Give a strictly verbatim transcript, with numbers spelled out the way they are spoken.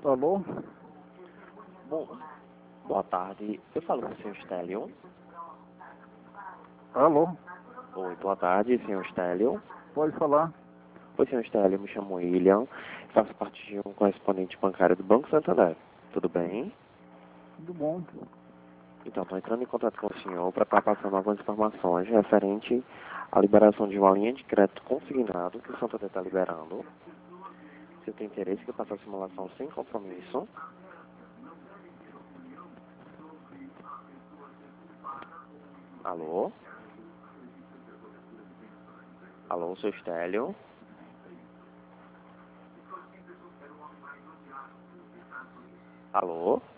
Alô? Bom, boa tarde. Eu falo com o senhor Stélio. Alô? Oi, boa tarde, senhor Stélio. Pode falar? Oi, senhor Stélio, me chamo William. Faço parte de um correspondente bancário do Banco Santander. Tudo bem? Tudo bom. Então, estou entrando em contato com o senhor para estar passando algumas informações referente à liberação de uma linha de crédito consignado que o Santander está liberando. Se tem interesse que eu faça a simulação sem compromisso. Alô? Alô, senhor Stélio? Alô?